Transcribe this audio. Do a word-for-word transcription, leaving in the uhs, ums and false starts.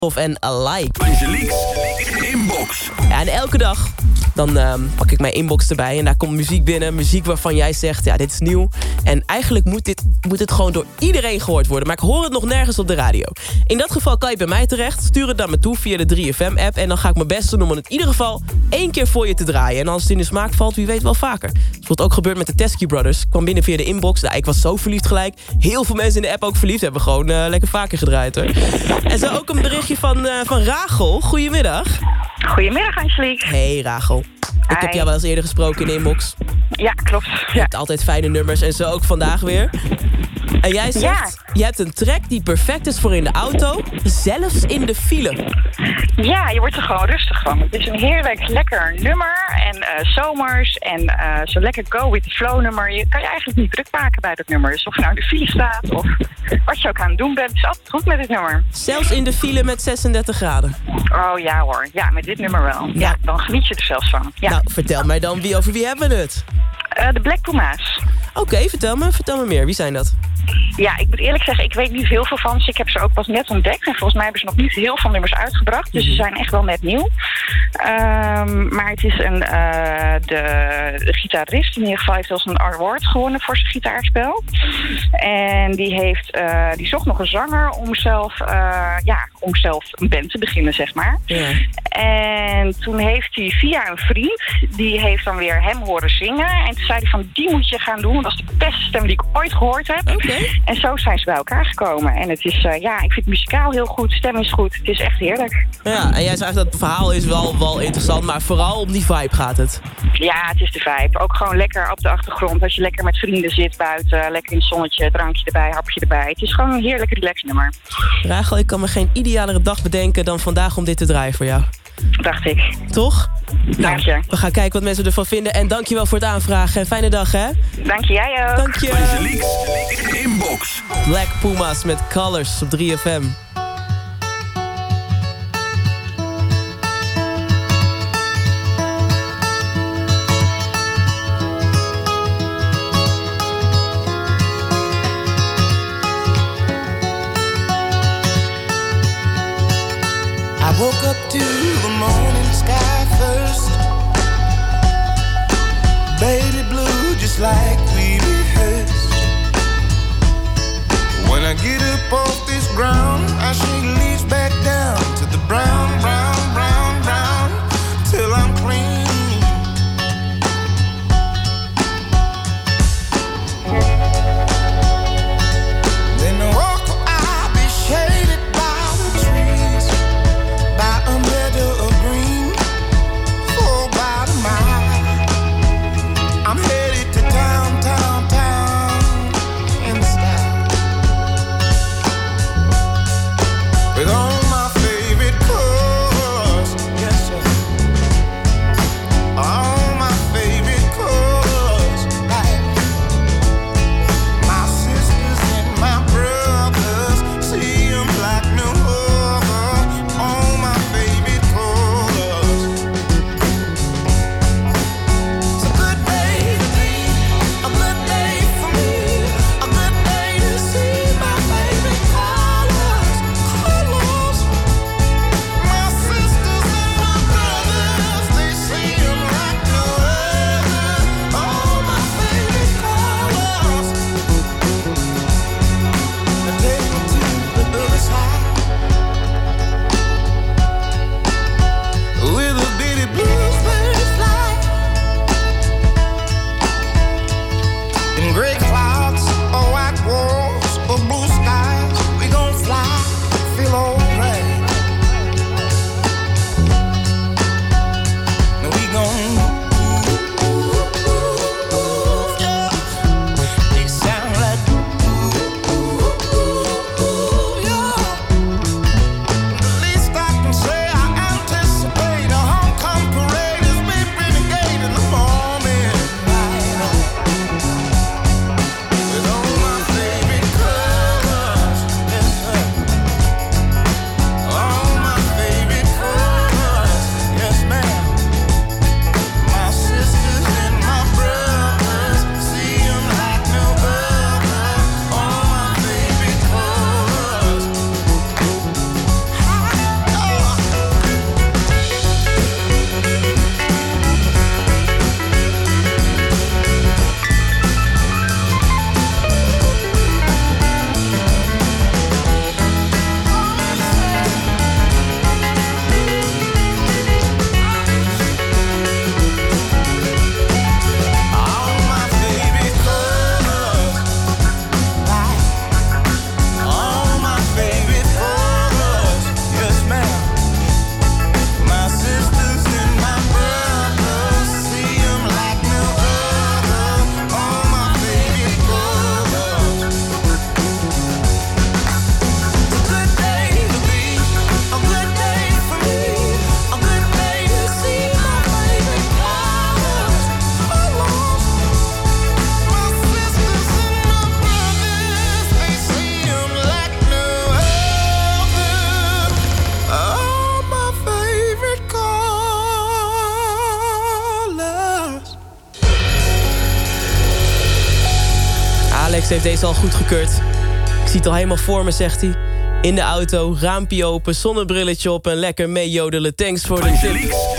Of en Alike. Angelique's inbox. Ja, en elke dag dan uh, pak ik mijn inbox erbij en daar komt muziek binnen. Muziek waarvan jij zegt, ja, dit is nieuw. En eigenlijk moet, dit, moet het gewoon door iedereen gehoord worden. Maar ik hoor het nog nergens op de radio. In dat geval kan je bij mij terecht. Stuur het naar me toe via de drie F M app. En dan ga ik mijn best doen om het in ieder geval één keer voor je te draaien. En als het in de smaak valt, wie weet wel vaker. Dat is wat ook gebeurd met de Teskey Brothers. Ik kwam binnen via de inbox. Nou, ik was zo verliefd gelijk. Heel veel mensen in de app ook verliefd. Hebben gewoon uh, lekker vaker gedraaid, hoor. En zo ook een berichtje van, uh, van Rachel. Goedemiddag. Goedemiddag, Angelique. Hey, Rachel. Ik Hi. heb jou wel eens eerder gesproken in de inbox. Ja, klopt. Je Ja. hebt altijd fijne nummers en zo ook vandaag weer. En jij zegt, Ja. je hebt een track die perfect is voor in de auto, zelfs in de file. ja, je wordt er gewoon rustig van. Het is een heerlijk, lekker nummer. En uh, zomers en uh, zo lekker go with the flow nummer. Je kan je eigenlijk niet druk maken bij dat nummer. Dus of je nou in de file staat of wat je ook aan het doen bent. Het is altijd goed met dit nummer. Zelfs in de file met zesendertig graden. Oh ja hoor, ja, met dit nummer wel. Ja, Ja. dan geniet je er zelfs van. Ja. Nou, vertel mij dan, wie over wie hebben we het? Uh, de Black Puma's. Oké, vertel me, vertel me meer. Wie zijn dat? Ja, ik moet eerlijk zeggen, ik weet niet heel veel van ze. Ik heb ze ook pas net ontdekt. En volgens mij hebben ze nog niet heel veel nummers uitgebracht. Dus ze zijn echt wel net nieuw. Um, maar het is een, uh, de, de gitarist, in ieder geval heeft wel een award gewonnen voor zijn gitaarspel. En die, heeft, uh, die zocht nog een zanger om zelf, uh, ja, om zelf een band te beginnen, zeg maar. Ja. En toen heeft hij via een vriend, die heeft dan weer hem horen zingen. En toen zei hij van, die moet je gaan doen, want dat is de beste stem die ik ooit gehoord heb. Oké. En zo zijn ze bij elkaar gekomen. En het is, uh, ja, ik vind het muzikaal heel goed, stem is goed. Het is echt heerlijk. Ja, en jij zegt dat het verhaal is wel, wel interessant, maar vooral om die vibe gaat het. Ja, het is de vibe. Ook gewoon lekker op de achtergrond. Als je lekker met vrienden zit buiten, lekker in het zonnetje, drankje erbij, hapje erbij. Het is gewoon een heerlijk relax nummer. Rachel, ik kan me geen idealere dag bedenken dan vandaag om dit te draaien voor jou. Dacht ik. Toch? Dank je. We gaan kijken wat mensen ervan vinden. En dankjewel voor het aanvragen. En fijne dag, hè? Dank je, jij ook. Dank je. Angelique's inbox. Black Puma's met Colors op drie F M. I woke up to the morning sky first. Baby blue, just like we rehearsed. When I get up off this ground, I shake leaves back down to the brown, brown, brown, brown, till I'm clean. Then I walk, I'll be shaded by the trees, by a meadow of green, for about a mile. I'm headed to town, town, town, in style. With all Alex heeft deze al goedgekeurd. Ik zie het al helemaal voor me, zegt hij. In de auto, raampje open, zonnebrilletje op en lekker meejodelen. Thanks voor de tip.